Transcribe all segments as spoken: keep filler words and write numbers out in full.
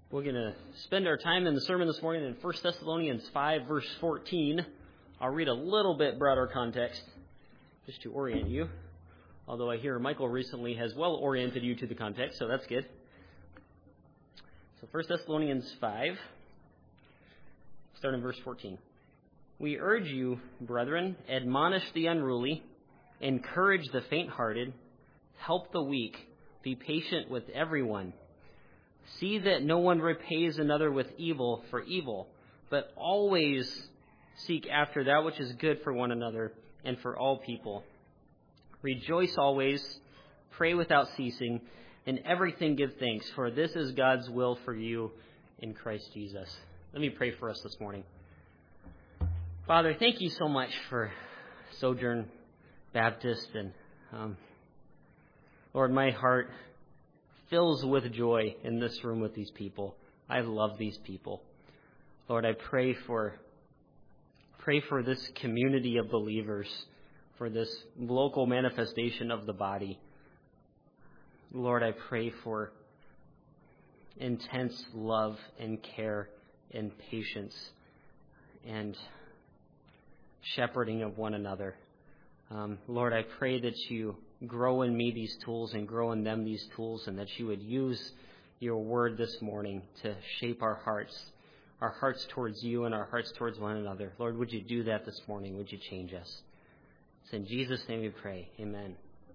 We're going to spend our time in the sermon this morning in First Thessalonians five, verse fourteen. I'll read a little bit broader context just to orient you, although I hear Michael recently has well oriented you to the context, so that's good. So First Thessalonians five, start in verse fourteen. We urge you, brethren, admonish the unruly, encourage the faint-hearted, help the weak, be patient with everyone. See that no one repays another with evil for evil, but always seek after that which is good for one another and for all people. Rejoice always, pray without ceasing, in everything give thanks, for this is God's will for you in Christ Jesus. Let me pray for us this morning. Father, thank you so much for Sojourn Baptist, and um, Lord, my heart fills with joy in this room with these people. I love these people. Lord, I pray for pray for this community of believers, for this local manifestation of the body. Lord, I pray for intense love and care and patience and shepherding of one another. Um, Lord, I pray that you grow in me these tools and grow in them these tools, and that you would use your word this morning to shape our hearts, our hearts towards you and our hearts towards one another. Lord, would you do that this morning? Would you change us? It's in Jesus' name we pray. Amen.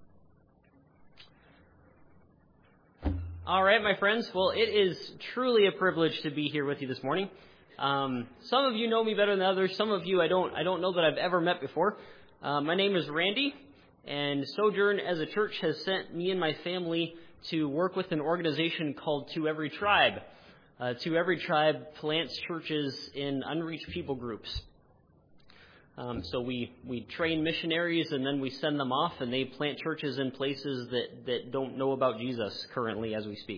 All right, my friends. Well, it is truly a privilege to be here with you this morning. Um, some of you know me better than others. Some of you I don't. I don't know that I've ever met before. Uh, my name is Randy. And Sojourn, as a church, has sent me and my family to work with an organization called To Every Tribe. Uh, To Every Tribe plants churches in unreached people groups. Um, so we, we train missionaries, and then we send them off, and they plant churches in places that, that don't know about Jesus currently as we speak.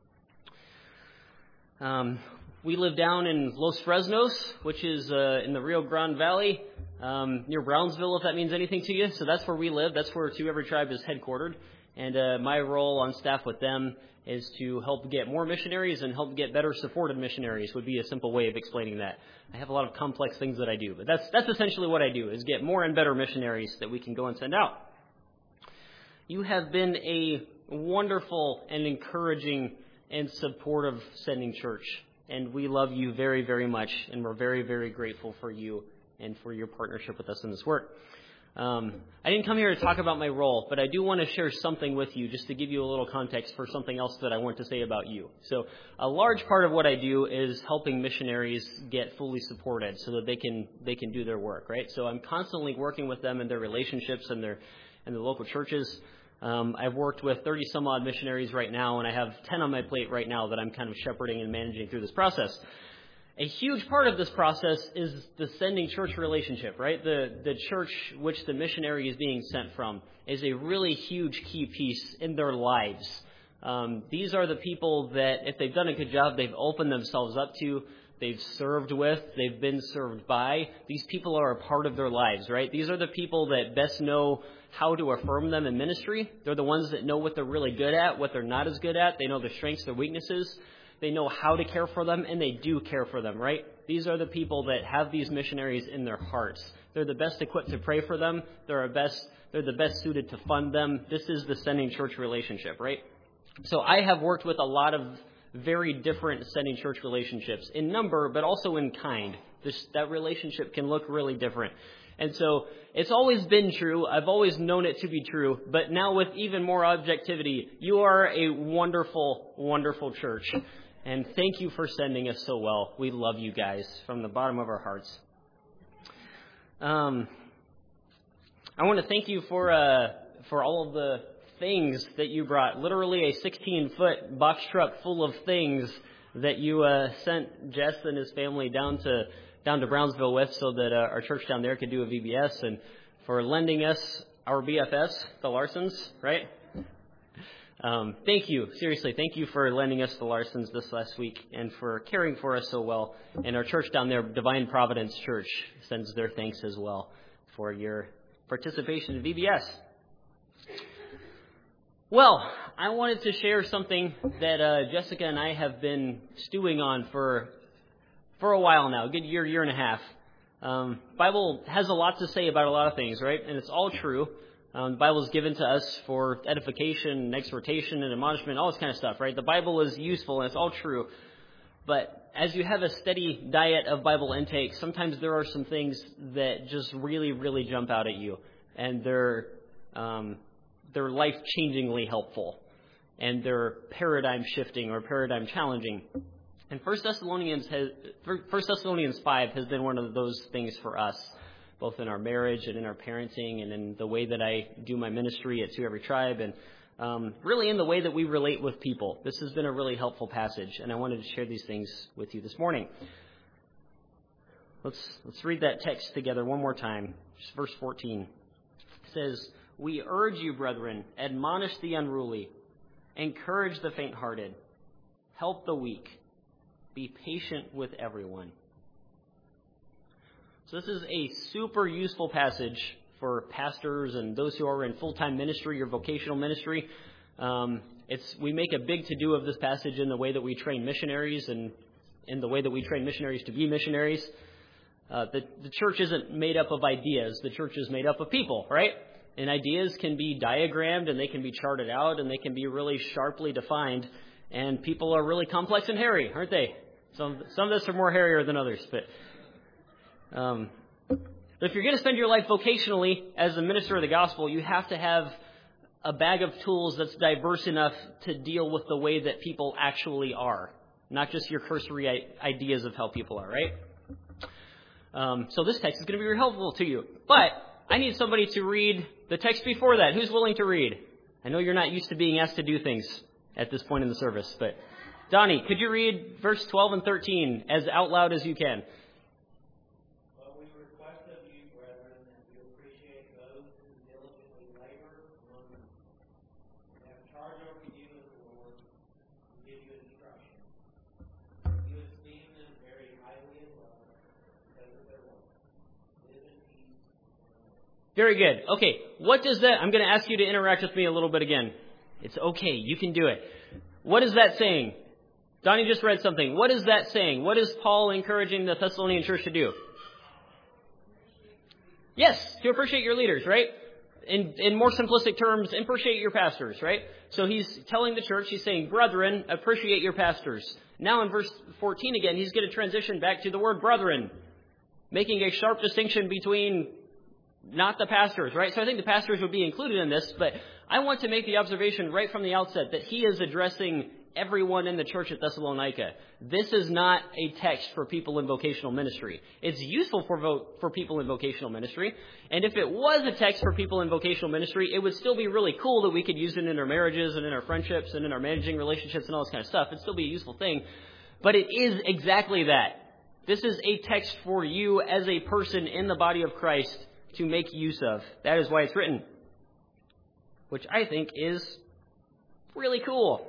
Um, we live down in Los Fresnos, which is uh, in the Rio Grande Valley, um, near Brownsville, if that means anything to you. So that's where we live. That's where To Every Tribe is headquartered. And uh, my role on staff with them is to help get more missionaries and help get better supported missionaries, would be a simple way of explaining that. I have a lot of complex things that I do, but that's that's essentially what I do, is get more and better missionaries that we can go and send out. You have been a wonderful and encouraging and supportive sending church. And we love you very, very much, and we're very, very grateful for you and for your partnership with us in this work. Um, I didn't come here to talk about my role, but I do want to share something with you just to give you a little context for something else that I want to say about you. So a large part of what I do is helping missionaries get fully supported so that they can they can do their work, right? So I'm constantly working with them in their relationships and their and the local churches. Um, I've worked with thirty some odd missionaries right now, and I have ten on my plate right now that I'm kind of shepherding and managing through this process. A huge part of this process is the sending church relationship, right? The the church which the missionary is being sent from is a really huge key piece in their lives. Um, these are the people that, if they've done a good job, they've opened themselves up to, they've served with, they've been served by. These people are a part of their lives, right? These are the people that best know how to affirm them in ministry. They're the ones that know what they're really good at, what they're not as good at. They know their strengths, their weaknesses. They know how to care for them, and they do care for them, right? These are the people that have these missionaries in their hearts. They're the best equipped to pray for them. They're, best, they're the best suited to fund them. This is the sending church relationship, right? So I have worked with a lot of very different sending church relationships in number, but also in kind. This, that relationship can look really different. And so it's always been true. I've always known it to be true. But now with even more objectivity, you are a wonderful, wonderful church. And thank you for sending us so well. We love you guys from the bottom of our hearts. Um, I want to thank you for uh, for all of the things that you brought. Literally a sixteen-foot box truck full of things that you uh, sent Jess and his family down to down to Brownsville with, so that uh, our church down there could do a V B S, and for lending us our B F S, the Larsons, right? Um, thank you. Seriously, thank you for lending us the Larsons this last week and for caring for us so well. And our church down there, Divine Providence Church, sends their thanks as well for your participation in V B S. Well, I wanted to share something that uh, Jessica and I have been stewing on for for a while now, a good year, year and a half. Um, Bible has a lot to say about a lot of things, right? And it's all true. Um, the Bible is given to us for edification and exhortation and admonishment, all this kind of stuff, right? The Bible is useful and it's all true. But as you have a steady diet of Bible intake, sometimes there are some things that just really, really jump out at you. And they're, um, they're life-changingly helpful. And they're paradigm-shifting or paradigm-challenging. And First Thessalonians has, First Thessalonians five has been one of those things for us, both in our marriage and in our parenting and in the way that I do my ministry at To Every Tribe and um, really in the way that we relate with people. This has been a really helpful passage, and I wanted to share these things with you this morning. Let's let's read that text together one more time. Just verse fourteen. It says, "We urge you, brethren, admonish the unruly, encourage the faint-hearted, help the weak, be patient with everyone." So this is a super useful passage for pastors and those who are in full-time ministry or vocational ministry. Um, it's we make a big to-do of this passage in the way that we train missionaries and in the way that we train missionaries to be missionaries. Uh, the, the church isn't made up of ideas. The church is made up of people, right? And ideas can be diagrammed and they can be charted out and they can be really sharply defined. And people are really complex and hairy, aren't they? Some some of us are more hairier than others, but um, but if you're going to spend your life vocationally as a minister of the gospel, you have to have a bag of tools that's diverse enough to deal with the way that people actually are, not just your cursory I- ideas of how people are, right? Um, so this text is going to be very helpful to you. But I need somebody to read the text before that. Who's willing to read? I know you're not used to being asked to do things at this point in the service, but Donnie, could you read verse twelve and thirteen as out loud as you can? But we request of you, brethren, that you appreciate those who diligently labor among you, and have charge over you as the Lord, and give you instruction. You esteem them very highly as well, because of their work. Live in peace. Very good. Okay, what does that... I'm going to ask you to interact with me a little bit again. It's okay. You can do it. What is that saying? Donnie just read something. What is that saying? What is Paul encouraging the Thessalonian church to do? Yes, to appreciate your leaders, right? In, in more simplistic terms, appreciate your pastors, right? So he's telling the church, he's saying, brethren, appreciate your pastors. Now in verse fourteen again, he's going to transition back to the word brethren, making a sharp distinction between not the pastors, right? So I think the pastors would be included in this, but I want to make the observation right from the outset that he is addressing everyone in the church at Thessalonica. This is not a text for people in vocational ministry. It's useful for vo- for people in vocational ministry, and if it was a text for people in vocational ministry, it would still be really cool that we could use it in our marriages and in our friendships and in our managing relationships and all this kind of stuff. It'd still be a useful thing, but it is exactly that. This is a text for you as a person in the body of Christ to make use of. That is why it's written, which I think is really cool.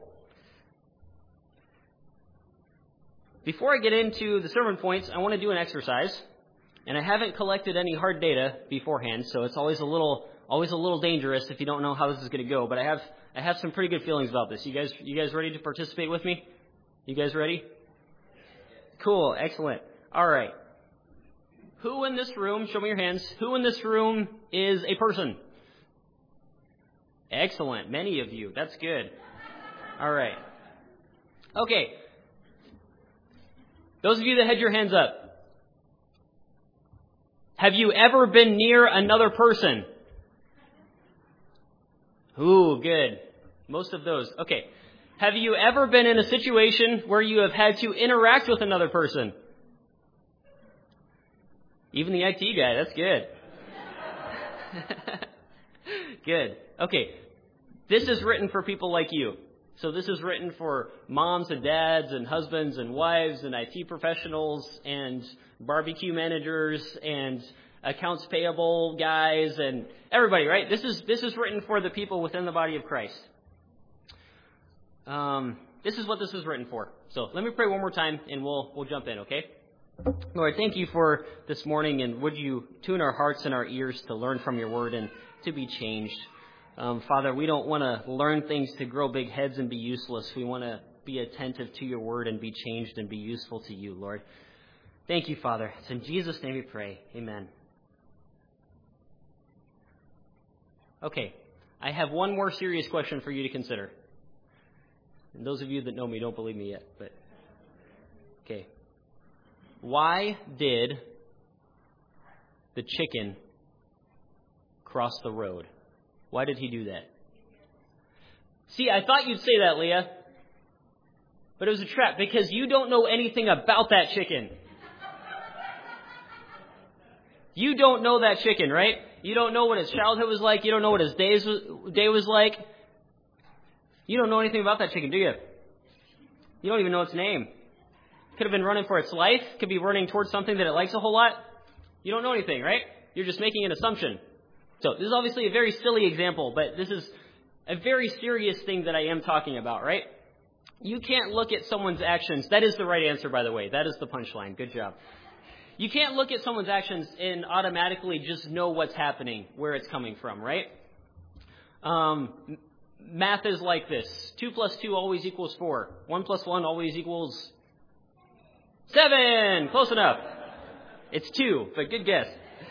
Before I get into the sermon points, I want to do an exercise, and I haven't collected any hard data beforehand, so it's always a little, always a little dangerous if you don't know how this is going to go. But I have, I have some pretty good feelings about this. You guys, you guys ready to participate with me? You guys ready? Cool, excellent. All right. Who in this room? Show me your hands. Who in this room is a person? Excellent. Many of you. That's good. All right. Okay. Those of you that had your hands up, have you ever been near another person? Ooh, good. Most of those. Okay. Have you ever been in a situation where you have had to interact with another person? Even the I T guy. That's good. Good. Okay. This is written for people like you. So this is written for moms and dads and husbands and wives and I T professionals and barbecue managers and accounts payable guys and everybody, right? This is this is written for the people within the body of Christ. Um, this is what this is written for. So let me pray one more time and we'll we'll jump in, okay? Lord, thank you for this morning, and would you tune our hearts and our ears to learn from your word and to be changed. Um, Father, we don't want to learn things to grow big heads and be useless. We want to be attentive to your word and be changed and be useful to you, Lord. Thank you, Father. It's in Jesus' name we pray. Amen. Okay, I have one more serious question for you to consider. And those of you that know me don't believe me yet, but okay. Why did the chicken cross the road? Why did he do that? See, I thought you'd say that, Leah. But it was a trap because you don't know anything about that chicken. You don't know that chicken, right? You don't know what his childhood was like. You don't know what his days was, day was like. You don't know anything about that chicken, do you? You don't even know its name. Could have been running for its life. Could be running towards something that it likes a whole lot. You don't know anything, right? You're just making an assumption. So this is obviously a very silly example, but this is a very serious thing that I am talking about, right? You can't look at someone's actions. That is the right answer, by the way. That is the punchline. Good job. You can't look at someone's actions and automatically just know what's happening, where it's coming from, right? Um, math is like this. Two plus two always equals four. One plus one always equals seven. Close enough. It's two, but good guess.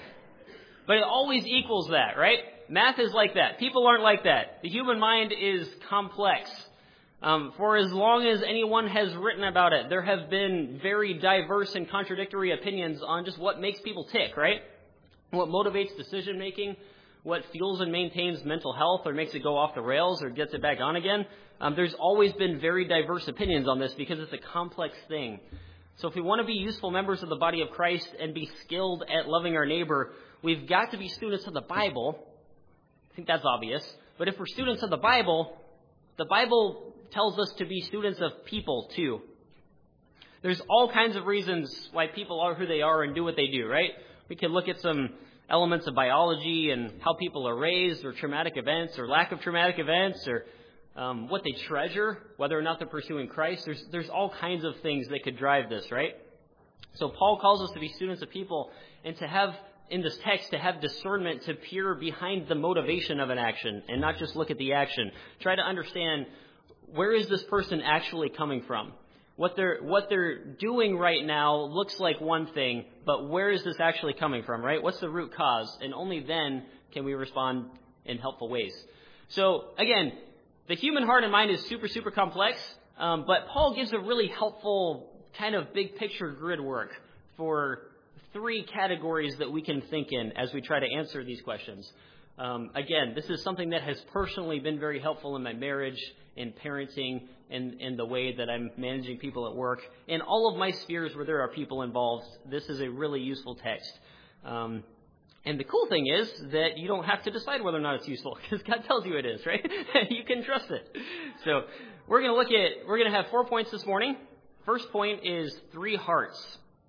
But it always equals that, right? Math is like that. People aren't like that. The human mind is complex. Um, for as long as anyone has written about it, there have been very diverse and contradictory opinions on just what makes people tick, right? What motivates decision making, what fuels and maintains mental health or makes it go off the rails or gets it back on again. Um, there's always been very diverse opinions on this because it's a complex thing. So if we want to be useful members of the body of Christ and be skilled at loving our neighbor, we've got to be students of the Bible. I think that's obvious. But if we're students of the Bible, the Bible tells us to be students of people too. There's all kinds of reasons why people are who they are and do what they do, right? We can look at some elements of biology and how people are raised, or traumatic events, or lack of traumatic events, or um, what they treasure, whether or not they're pursuing Christ. There's there's all kinds of things that could drive this, right? So Paul calls us to be students of people and to have, in this text, to have discernment, to peer behind the motivation of an action and not just look at the action. Try to understand, where is this person actually coming from? What they're what they're doing right now looks like one thing, but where is this actually coming from, right? What's the root cause? And only then can we respond in helpful ways. So, again, the human heart and mind is super, super complex, um, but Paul gives a really helpful kind of big picture grid work for three categories that we can think in as we try to answer these questions. Um, again, this is something that has personally been very helpful in my marriage, in parenting, and in the way that I'm managing people at work. In all of my spheres where there are people involved, this is a really useful text. Um, and the cool thing is that you don't have to decide whether or not it's useful, because God tells you it is, right? You can trust it. So we're going to look at, we're going to have four points this morning. First point is three hearts.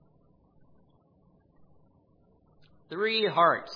Three hearts.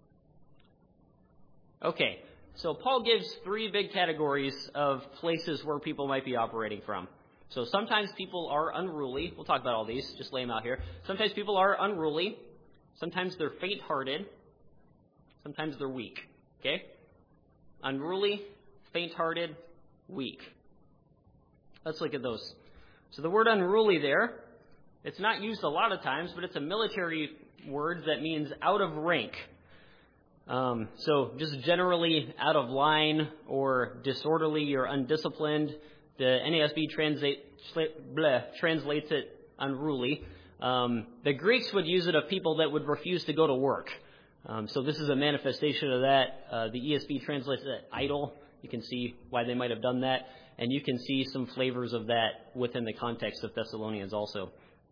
Okay, so Paul gives three big categories of places where people might be operating from. So sometimes people are unruly. We'll talk about all these, just lay them out here. Sometimes people are unruly. Sometimes they're faint-hearted. Sometimes they're weak. Okay? Unruly, faint-hearted, weak. Let's look at those. So the word unruly there, it's not used a lot of times, but it's a military word that means out of rank. Um, so just generally out of line or disorderly or undisciplined. The N A S B translate, bleh, translates it unruly. Um, the Greeks would use it of people that would refuse to go to work. Um, so this is a manifestation of that. Uh, the E S V translates it idle. You can see why they might have done that. And you can see some flavors of that within the context of Thessalonians also.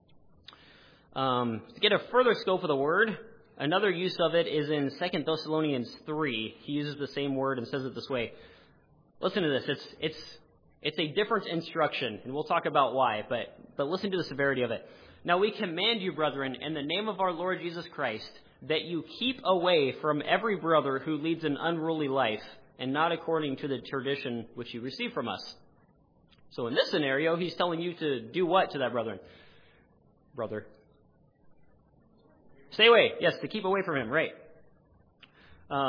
Um, to get a further scope of the word, another use of it is in Second Thessalonians three. He uses the same word and says it this way. Listen to this. It's it's it's a different instruction, and we'll talk about why, but but listen to the severity of it. Now we command you, brethren, in the name of our Lord Jesus Christ, that you keep away from every brother who leads an unruly life, and not according to the tradition which you received from us. So in this scenario, he's telling you to do what to that brethren? Brother. Stay away. Yes, to keep away from him, right. Um,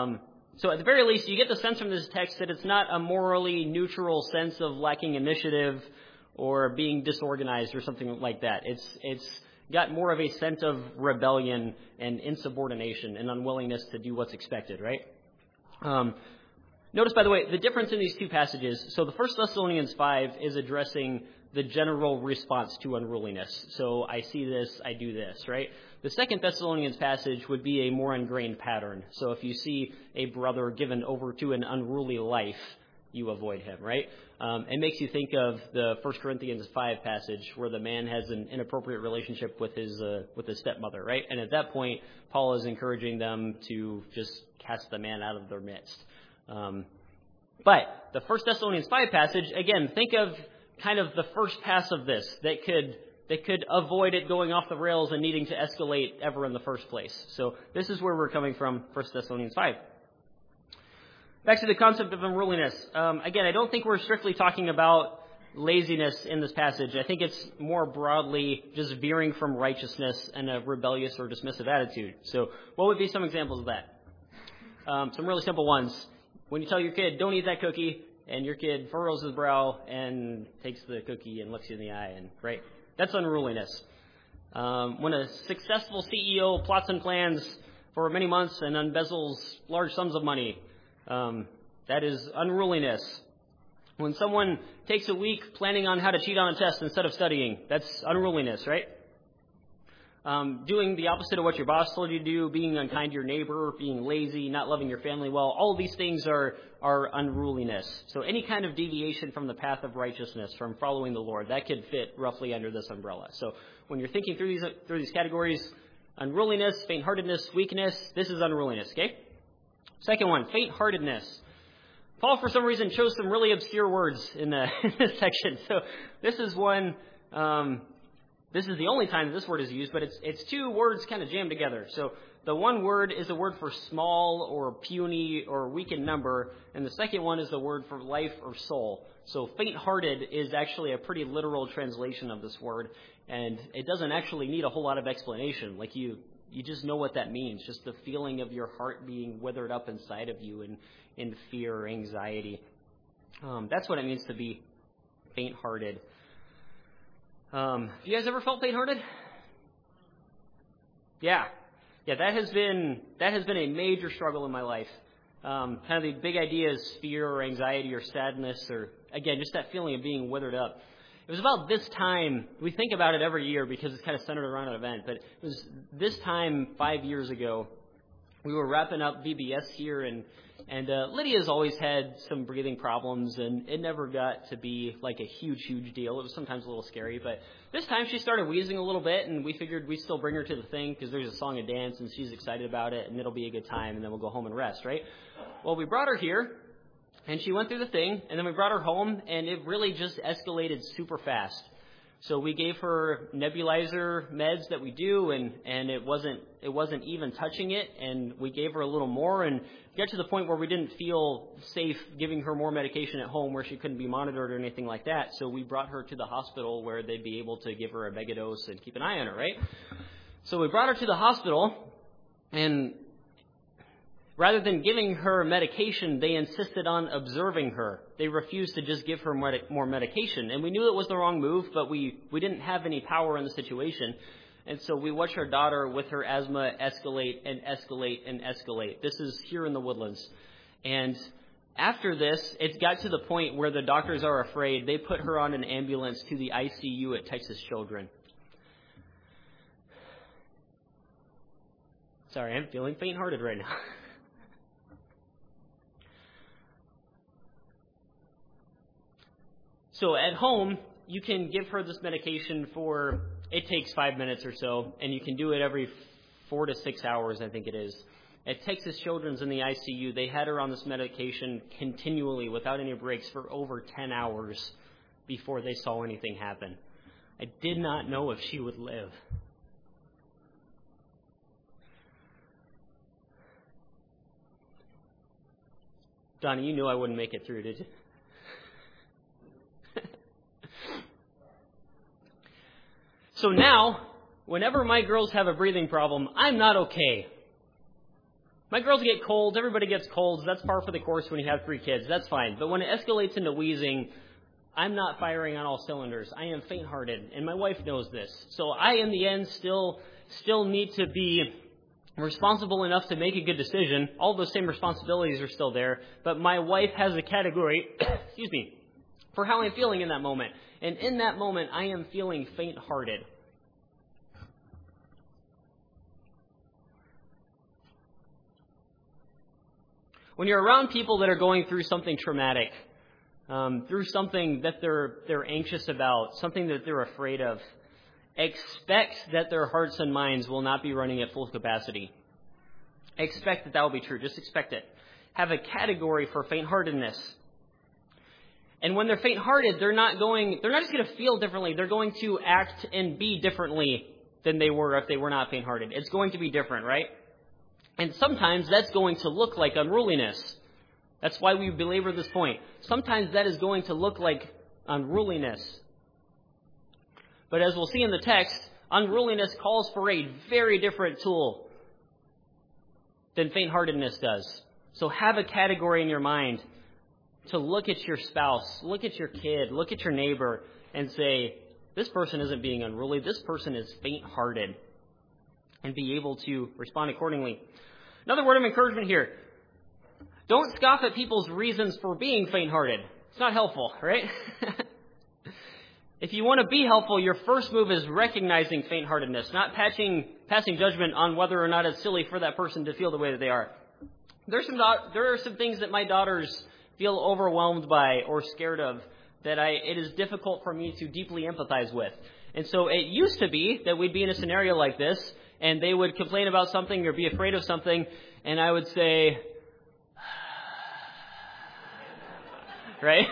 so at the very least, you get the sense from this text that it's not a morally neutral sense of lacking initiative or being disorganized or something like that. It's it's got more of a sense of rebellion and insubordination and unwillingness to do what's expected, right? Um, notice, by the way, the difference in these two passages. So the First Thessalonians five is addressing the general response to unruliness. So I see this, I do this, right? The Second Thessalonians passage would be a more ingrained pattern. So if you see a brother given over to an unruly life, you avoid him, right? Um, it makes you think of the First Corinthians five passage where the man has an inappropriate relationship with his uh, with his stepmother, right? And at that point, Paul is encouraging them to just cast the man out of their midst. Um, but the First Thessalonians five passage, again, think of kind of the first pass of this that could that could avoid it going off the rails and needing to escalate ever in the first place. So this is where we're coming from, First Thessalonians five. Back to the concept of unruliness. Um, again, I don't think we're strictly talking about laziness in this passage. I think it's more broadly just veering from righteousness and a rebellious or dismissive attitude. So what would be some examples of that? Um, some really simple ones. When you tell your kid, don't eat that cookie, and your kid furrows his brow and takes the cookie and looks you in the eye, and right? That's unruliness. Um, when a successful C E O plots and plans for many months and embezzles large sums of money, um, that is unruliness. When someone takes a week planning on how to cheat on a test instead of studying, that's unruliness, right? Um, doing the opposite of what your boss told you to do, being unkind to your neighbor, being lazy, not loving your family well, all of these things are, are unruliness. So any kind of deviation from the path of righteousness, from following the Lord, that could fit roughly under this umbrella. So when you're thinking through these through these categories, unruliness, faint-heartedness, weakness, this is unruliness, okay? Second one, faint-heartedness. Paul, for some reason, chose some really obscure words in, the, in this section. So this is one... Um, This is the only time that this word is used, but it's it's two words kind of jammed together. So the one word is a word for small or puny or weak in number, and the second one is the word for life or soul. So faint-hearted is actually a pretty literal translation of this word, and it doesn't actually need a whole lot of explanation. Like you, you just know what that means, just the feeling of your heart being withered up inside of you in, in fear or anxiety. Um, that's what it means to be faint-hearted. Um, have you guys ever felt faint-hearted? Yeah. Yeah, that has been, that has been a major struggle in my life. Um, kind of the big idea is fear or anxiety or sadness or, again, just that feeling of being withered up. It was about this time, we think about it every year because it's kind of centered around an event, but it was this time five years ago, we were wrapping up V B S here, and And uh, Lydia's always had some breathing problems, and it never got to be like a huge, huge deal. It was sometimes a little scary, but this time she started wheezing a little bit, and we figured we'd still bring her to the thing because there's a song and dance, and she's excited about it, and it'll be a good time, and then we'll go home and rest, right? Well, we brought her here, and she went through the thing, and then we brought her home, and it really just escalated super fast. So we gave her nebulizer meds that we do, and, and it wasn't it wasn't even touching it, and we gave her a little more, and got to the point where we didn't feel safe giving her more medication at home where she couldn't be monitored or anything like that. So we brought her to the hospital where they'd be able to give her a megadose and keep an eye on her, right? So we brought her to the hospital, and rather than giving her medication, they insisted on observing her. They refused to just give her more medication. And we knew it was the wrong move, but we, we didn't have any power in the situation. And so we watched our daughter with her asthma escalate and escalate and escalate. This is here in the Woodlands. And after this, it got to the point where the doctors are afraid. They put her on an ambulance to the I C U at Texas Children. Sorry, I'm feeling faint-hearted right now. So at home, you can give her this medication for, it takes five minutes or so, and you can do it every four to six hours, I think it is. At Texas Children's in the I C U, they had her on this medication continually without any breaks for over ten hours before they saw anything happen. I did not know if she would live. Donnie, you knew I wouldn't make it through, did you? So now, whenever my girls have a breathing problem, I'm not okay. My girls get colds. Everybody gets colds. That's par for the course when you have three kids. That's fine. But when it escalates into wheezing, I'm not firing on all cylinders. I am faint-hearted, and my wife knows this. So I, in the end, still still need to be responsible enough to make a good decision. All those same responsibilities are still there, but my wife has a category, excuse me, for how I'm feeling in that moment. And in that moment, I am feeling faint-hearted. When you're around people that are going through something traumatic, um, through something that they're they're anxious about, something that they're afraid of, expect that their hearts and minds will not be running at full capacity. Expect that that will be true. Just expect it. Have a category for faint-heartedness. And when they're faint-hearted, they're not going, they're not just going to feel differently. They're going to act and be differently than they were if they were not faint-hearted. It's going to be different, right? And sometimes that's going to look like unruliness. That's why we belabor this point. Sometimes that is going to look like unruliness. But as we'll see in the text, unruliness calls for a very different tool than faint-heartedness does. So have a category in your mind to look at your spouse, look at your kid, look at your neighbor, and say, this person isn't being unruly, this person is faint-hearted, and be able to respond accordingly. Another word of encouragement here. Don't scoff at people's reasons for being faint-hearted. It's not helpful, right? If you want to be helpful, your first move is recognizing faint-heartedness, not patching, passing judgment on whether or not it's silly for that person to feel the way that they are. There's some, there are some things that my daughters feel overwhelmed by or scared of that I, it is difficult for me to deeply empathize with. And so it used to be that we'd be in a scenario like this, and they would complain about something or be afraid of something, and I would say, right?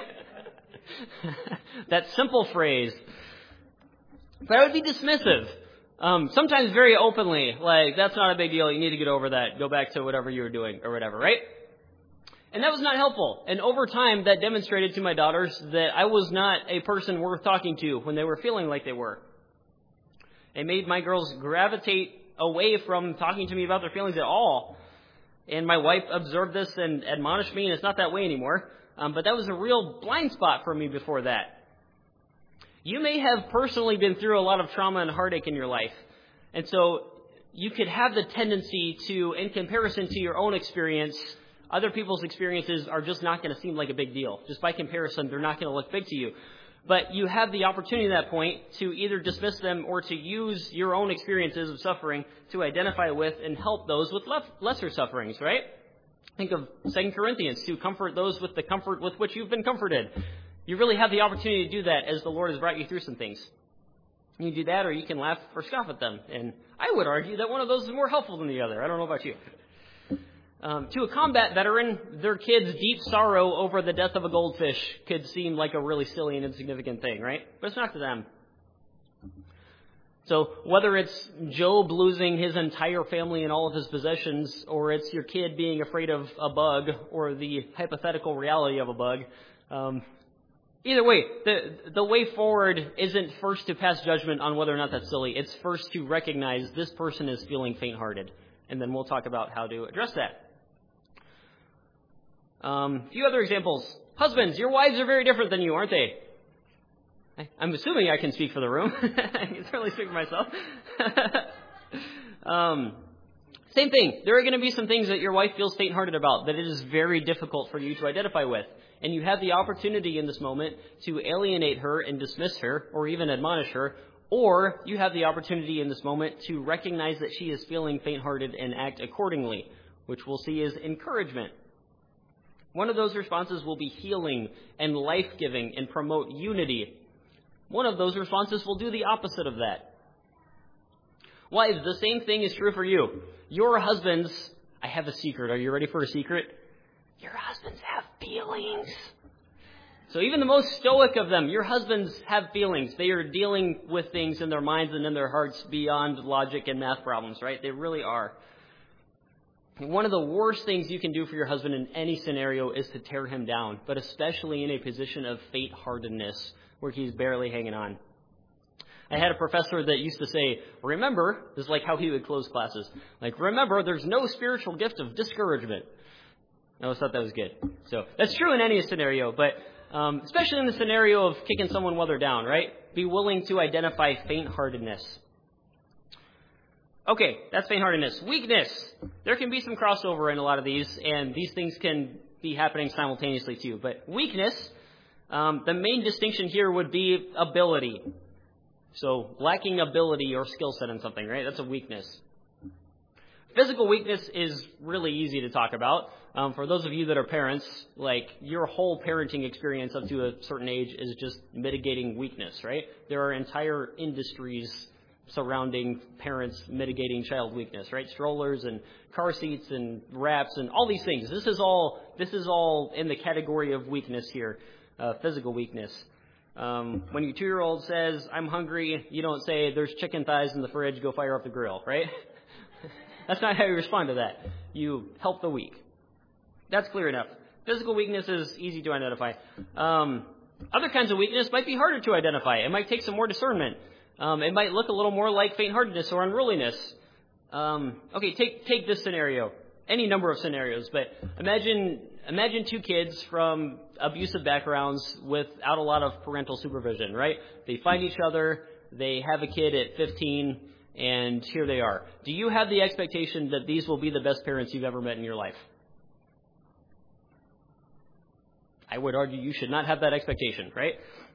That simple phrase. But I would be dismissive. Um, sometimes very openly, like, that's not a big deal, you need to get over that, go back to whatever you were doing, or whatever, right? And that was not helpful. And over time, that demonstrated to my daughters that I was not a person worth talking to when they were feeling like they were. It made my girls gravitate away from talking to me about their feelings at all. And my wife observed this and admonished me, and it's not that way anymore. Um, but that was a real blind spot for me before that. You may have personally been through a lot of trauma and heartache in your life. And so you could have the tendency to, in comparison to your own experience, other people's experiences are just not going to seem like a big deal. Just by comparison, they're not going to look big to you. But you have the opportunity at that point to either dismiss them or to use your own experiences of suffering to identify with and help those with lesser sufferings, right? Think of Second Corinthians, to comfort those with the comfort with which you've been comforted. You really have the opportunity to do that as the Lord has brought you through some things. You do that, or you can laugh or scoff at them. And I would argue that one of those is more helpful than the other. I don't know about you. Um, to a combat veteran, their kid's deep sorrow over the death of a goldfish could seem like a really silly and insignificant thing, right? But it's not to them. So whether it's Job losing his entire family and all of his possessions, or it's your kid being afraid of a bug, or the hypothetical reality of a bug, um, either way, the the way forward isn't first to pass judgment on whether or not that's silly. It's first to recognize this person is feeling faint-hearted. And then we'll talk about how to address that. Um, a few other examples. Husbands, your wives are very different than you, aren't they? I, I'm assuming I can speak for the room. I can certainly speak for myself. um, same thing. There are going to be some things that your wife feels faint-hearted about that it is very difficult for you to identify with. And you have the opportunity in this moment to alienate her and dismiss her, or even admonish her. Or you have the opportunity in this moment to recognize that she is feeling faint-hearted and act accordingly, which we'll see is encouragement. One of those responses will be healing and life-giving and promote unity. One of those responses will do the opposite of that. Wives, the same thing is true for you. Your husbands, I have a secret. Are you ready for a secret? Your husbands have feelings. So even the most stoic of them, your husbands have feelings. They are dealing with things in their minds and in their hearts beyond logic and math problems, right? They really are. One of the worst things you can do for your husband in any scenario is to tear him down, but especially in a position of faint-heartedness where he's barely hanging on. I had a professor that used to say, remember, this is like how he would close classes, like, remember, there's no spiritual gift of discouragement. I always thought that was good. So that's true in any scenario, but um, especially in the scenario of kicking someone while they're down, right? Be willing to identify faint-heartedness. Okay, that's faint-heartedness. Weakness. There can be some crossover in a lot of these, and these things can be happening simultaneously too. But weakness, um, the main distinction here would be ability. So lacking ability or skill set in something, right? That's a weakness. Physical weakness is really easy to talk about. Um, for those of you that are parents, like your whole parenting experience up to a certain age is just mitigating weakness, right? There are entire industries surrounding parents mitigating child weakness, right? Strollers and car seats and wraps and all these things. This is all this is all in the category of weakness here, uh, physical weakness. Um, when your two-year-old says, I'm hungry, you don't say, there's chicken thighs in the fridge, go fire up the grill, right? That's not how you respond to that. You help the weak. That's clear enough. Physical weakness is easy to identify. Um, other kinds of weakness might be harder to identify. It might take some more discernment. Um, it might look a little more like faint-heartedness or unruliness. Um, okay, take take this scenario. Any number of scenarios, but imagine imagine two kids from abusive backgrounds without a lot of parental supervision, right? They find each other, they have a kid at fifteen, and here they are. Do you have the expectation that these will be the best parents you've ever met in your life? I would argue you should not have that expectation, right?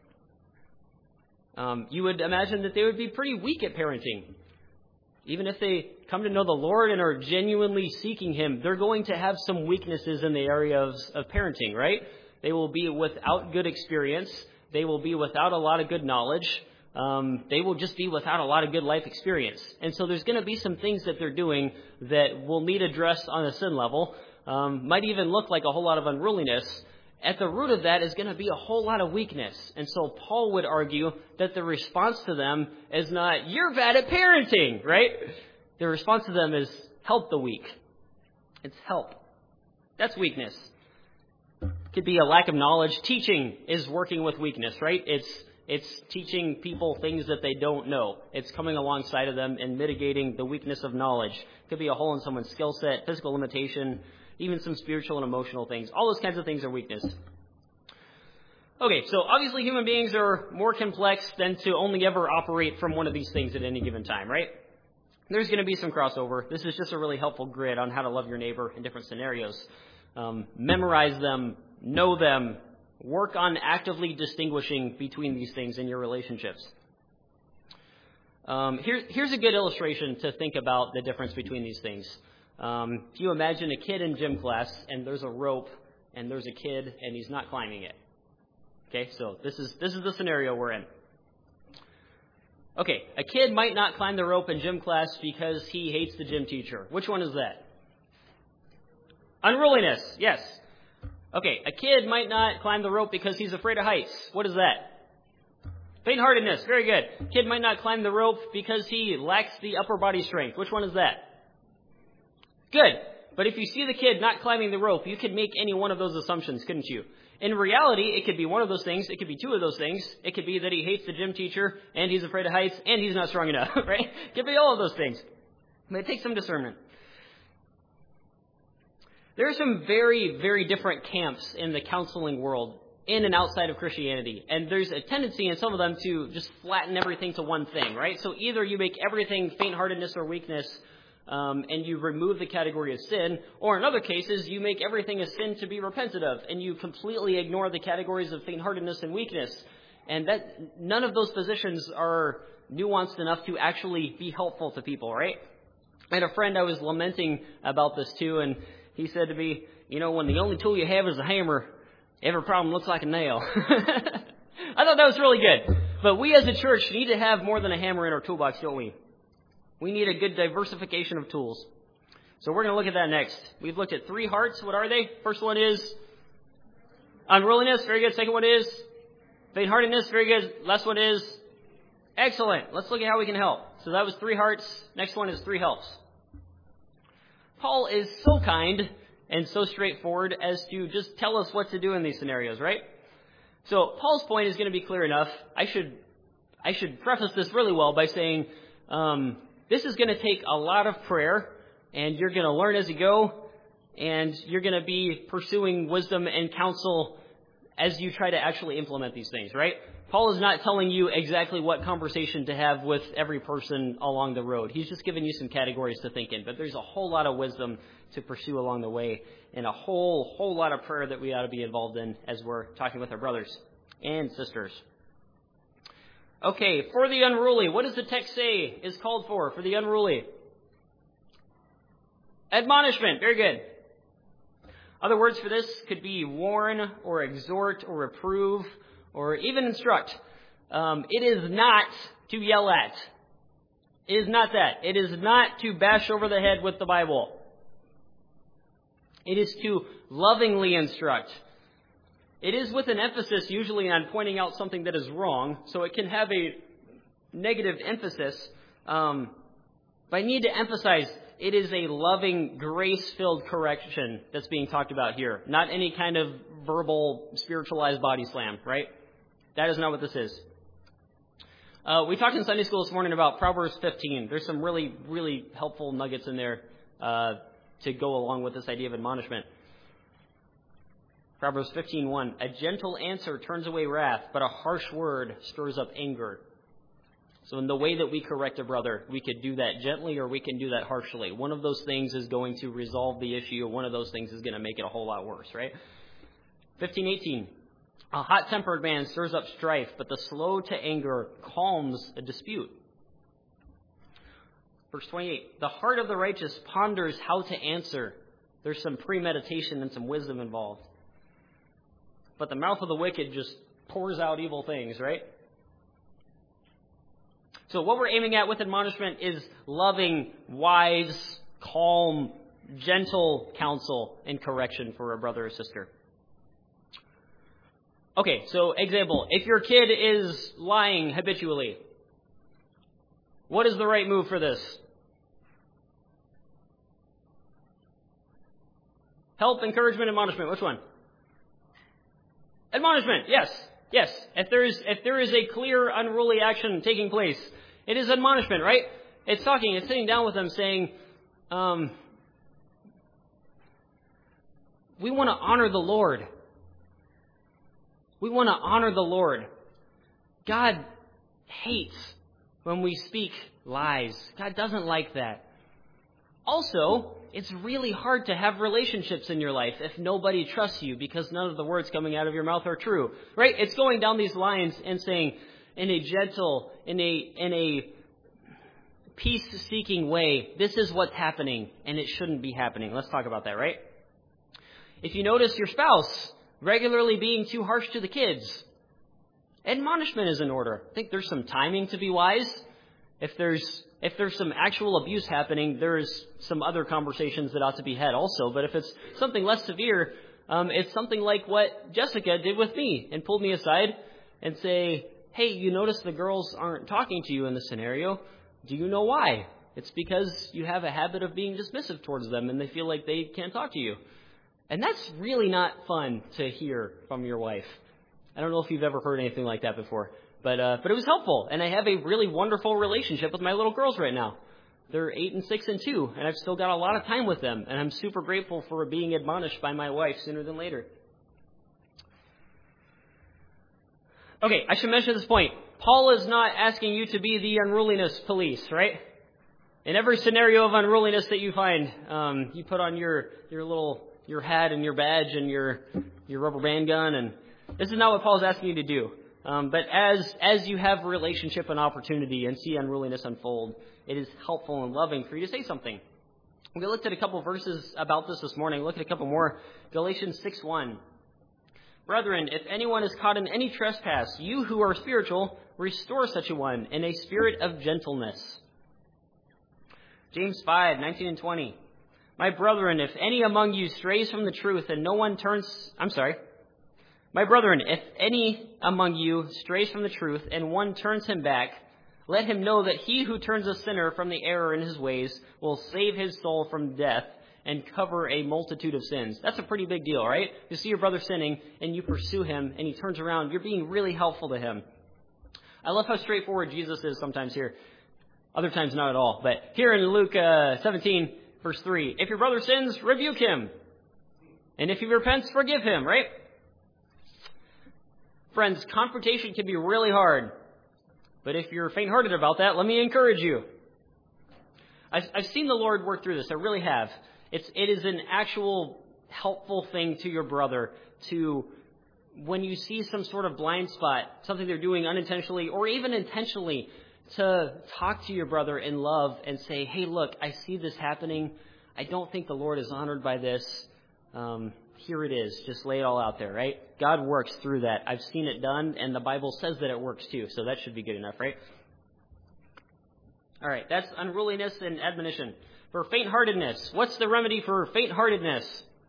Um, you would imagine that they would be pretty weak at parenting. Even if they come to know the Lord and are genuinely seeking Him, they're going to have some weaknesses in the area of, of parenting, right? They will be without good experience. They will be without a lot of good knowledge. Um, they will just be without a lot of good life experience. And so there's going to be some things that they're doing that will need addressed on a sin level. Um, might even look like a whole lot of unruliness. At the root of that is going to be a whole lot of weakness. And so Paul would argue that the response to them is not, you're bad at parenting, right? The response to them is, help the weak. It's help. That's weakness. It could be a lack of knowledge. Teaching is working with weakness, right? It's it's teaching people things that they don't know. It's coming alongside of them and mitigating the weakness of knowledge. It could be a hole in someone's skill set, physical limitation, even some spiritual and emotional things. All those kinds of things are weakness. Okay, so obviously human beings are more complex than to only ever operate from one of these things at any given time, right? There's going to be some crossover. This is just a really helpful grid on how to love your neighbor in different scenarios. Um, memorize them, know them, work on actively distinguishing between these things in your relationships. Um, here, here's a good illustration to think about the difference between these things. Um, if you imagine a kid in gym class and there's a rope and there's a kid and he's not climbing it. Okay, so this is this is the scenario we're in. Okay, a kid might not climb the rope in gym class because he hates the gym teacher. Which one is that? Unruliness, yes. Okay, a kid might not climb the rope because he's afraid of heights. What is that? Faint-heartedness, very good. Kid might not climb the rope because he lacks the upper body strength. Which one is that? Good. But if you see the kid not climbing the rope, you could make any one of those assumptions, couldn't you? In reality, it could be one of those things. It could be two of those things. It could be that he hates the gym teacher, and he's afraid of heights, and he's not strong enough, right? It could be all of those things. But it takes some discernment. There are some very, very different camps in the counseling world, in and outside of Christianity. And there's a tendency in some of them to just flatten everything to one thing, right? So either you make everything faint-heartedness or weakness, Um, and you remove the category of sin, or in other cases, you make everything a sin to be repented of, and you completely ignore the categories of faint-heartedness and weakness. And that none of those positions are nuanced enough to actually be helpful to people, right? I had a friend I was lamenting about this too, and he said to me, you know, when the only tool you have is a hammer, every problem looks like a nail. I thought that was really good. But we as a church need to have more than a hammer in our toolbox, don't we? We need a good diversification of tools. So we're going to look at that next. We've looked at three hearts. What are they? First one is unruliness. Very good. Second one is faint-heartedness. Very good. Last one is excellent. Let's look at how we can help. So that was three hearts. Next one is three helps. Paul is so kind and so straightforward as to just tell us what to do in these scenarios, right? So Paul's point is going to be clear enough. I should I should preface this really well by saying um, this is going to take a lot of prayer, and you're going to learn as you go, and you're going to be pursuing wisdom and counsel as you try to actually implement these things, right? Paul is not telling you exactly what conversation to have with every person along the road. He's just giving you some categories to think in, but there's a whole lot of wisdom to pursue along the way, and a whole, whole lot of prayer that we ought to be involved in as we're talking with our brothers and sisters. Okay, for the unruly, what does the text say is called for, for the unruly? Admonishment, very good. Other words for this could be warn or exhort or reprove or even instruct. Um, it is not to yell at. It is not that. It is not to bash over the head with the Bible. It is to lovingly instruct. It is with an emphasis usually on pointing out something that is wrong, so it can have a negative emphasis. Um, but I need to emphasize it is a loving, grace-filled correction that's being talked about here, not any kind of verbal, spiritualized body slam, right? That is not what this is. Uh, we talked in Sunday school this morning about Proverbs fifteen. There's some really, really helpful nuggets in there uh, to go along with this idea of admonishment. Proverbs fifteen one, a gentle answer turns away wrath, but a harsh word stirs up anger. So in the way that we correct a brother, we could do that gently or we can do that harshly. One of those things is going to resolve the issue, one of those things is going to make it a whole lot worse, right? fifteen eighteen, a hot-tempered man stirs up strife, but the slow to anger calms a dispute. Verse twenty-eight, the heart of the righteous ponders how to answer. There's some premeditation and some wisdom involved. But the mouth of the wicked just pours out evil things, right? So what we're aiming at with admonishment is loving, wise, calm, gentle counsel and correction for a brother or sister. Okay, so example, if your kid is lying habitually, what is the right move for this? Help, encouragement, admonishment. Which one? Admonishment, yes, yes. If there is if there is a clear unruly action taking place, it is admonishment, right? It's talking, it's sitting down with them saying, um, we want to honor the Lord. We want to honor the Lord. God hates when we speak lies. God doesn't like that. Also, it's really hard to have relationships in your life if nobody trusts you because none of the words coming out of your mouth are true, right? It's going down these lines and saying, in a gentle, in a in a peace-seeking way, this is what's happening, and it shouldn't be happening. Let's talk about that, right? If you notice your spouse regularly being too harsh to the kids, admonishment is in order. I think there's some timing to be wise. If there's if there's some actual abuse happening, there's some other conversations that ought to be had also. But if it's something less severe, um, it's something like what Jessica did with me and pulled me aside and say, hey, you notice the girls aren't talking to you in this scenario. Do you know why? It's because you have a habit of being dismissive towards them and they feel like they can't talk to you. And that's really not fun to hear from your wife. I don't know if you've ever heard anything like that before, but uh, but it was helpful. And I have a really wonderful relationship with my little girls right now. They're eight and six and two, and I've still got a lot of time with them. And I'm super grateful for being admonished by my wife sooner than later. Okay, I should mention this point. Paul is not asking you to be the unruliness police, right? In every scenario of unruliness that you find, um, you put on your, your little your hat and your badge and your your rubber band gun, and this is not what Paul's asking you to do. Um, but as as you have a relationship and opportunity and see unruliness unfold, it is helpful and loving for you to say something. We looked at a couple verses about this this morning. Look at a couple more. Galatians six one. Brethren, if anyone is caught in any trespass, you who are spiritual, restore such a one in a spirit of gentleness. James five nineteen and twenty. My brethren, if any among you strays from the truth and no one turns... I'm sorry. My brethren, if any among you strays from the truth and one turns him back, let him know that he who turns a sinner from the error in his ways will save his soul from death and cover a multitude of sins. That's a pretty big deal, right? You see your brother sinning and you pursue him and he turns around. You're being really helpful to him. I love how straightforward Jesus is sometimes here. Other times not at all. But here in Luke uh, seventeen, verse three, if your brother sins, rebuke him. And if he repents, forgive him, right? Friends, confrontation can be really hard. But if you're faint-hearted about that, let me encourage you. I've, I've seen the Lord work through this. I really have. It's, it is an actual helpful thing to your brother to, when you see some sort of blind spot, something they're doing unintentionally or even intentionally, to talk to your brother in love and say, hey, look, I see this happening. I don't think the Lord is honored by this. Um, here it is. Just lay it all out there, right? God works through that. I've seen it done, and the Bible says that it works too, so that should be good enough, right? All right, that's unruliness and admonition. For faint-heartedness, what's the remedy for faint-heartedness?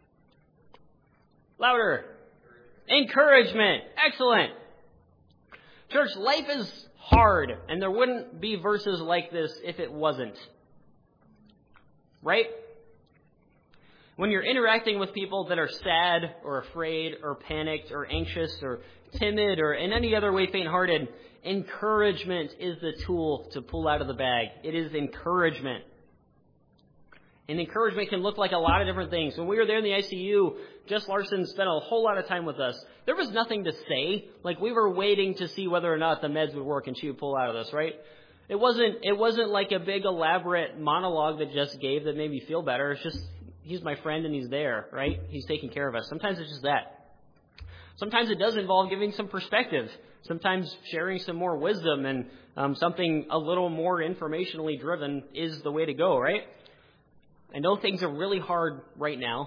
Louder. Encouragement. Excellent. Church, life is hard, and there wouldn't be verses like this if it wasn't. Right? When you're interacting with people that are sad or afraid or panicked or anxious or timid or in any other way faint-hearted, encouragement is the tool to pull out of the bag. It is encouragement. And encouragement can look like a lot of different things. When we were there in the I C U, Jess Larson spent a whole lot of time with us. There was nothing to say. Like, we were waiting to see whether or not the meds would work and she would pull out of this, right? It wasn't, it wasn't like a big elaborate monologue that Jess gave that made me feel better. It's just, he's my friend and he's there, right? He's taking care of us. Sometimes it's just that. Sometimes it does involve giving some perspective. Sometimes sharing some more wisdom and um, something a little more informationally driven is the way to go, right? I know things are really hard right now.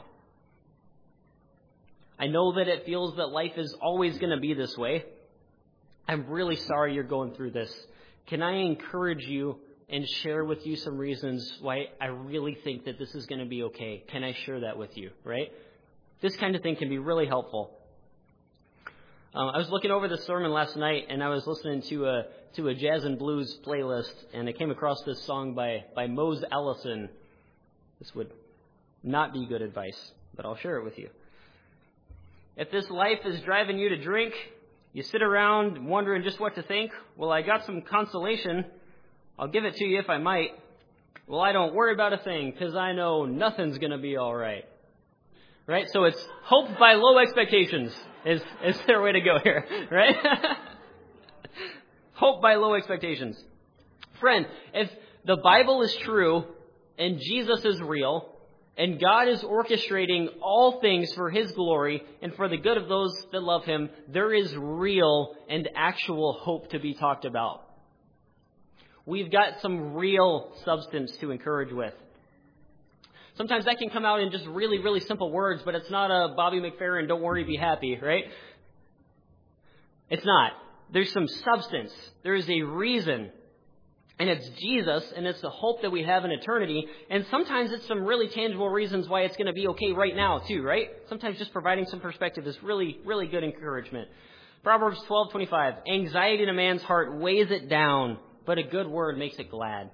I know that it feels that life is always going to be this way. I'm really sorry you're going through this. Can I encourage you and share with you some reasons why I really think that this is going to be okay? Can I share that with you, right? This kind of thing can be really helpful. Um, I was looking over the sermon last night, and I was listening to a to a jazz and blues playlist, and I came across this song by, by Mose Allison. This would not be good advice, but I'll share it with you. If this life is driving you to drink, you sit around wondering just what to think. Well, I got some consolation. I'll give it to you if I might. Well, I don't worry about a thing because I know nothing's going to be all right. Right? So it's hope by low expectations is, is their way to go here. Right? Hope by low expectations. Friend, if the Bible is true and Jesus is real, and God is orchestrating all things for His glory and for the good of those that love Him, there is real and actual hope to be talked about. We've got some real substance to encourage with. Sometimes that can come out in just really, really simple words, but it's not a Bobby McFerrin, don't worry, be happy, right? It's not. There's some substance. There is a reason. And it's Jesus, and it's the hope that we have in eternity. And sometimes it's some really tangible reasons why it's going to be okay right now, too, right? Sometimes just providing some perspective is really, really good encouragement. Proverbs twelve twenty-five, anxiety in a man's heart weighs it down, but a good word makes it glad.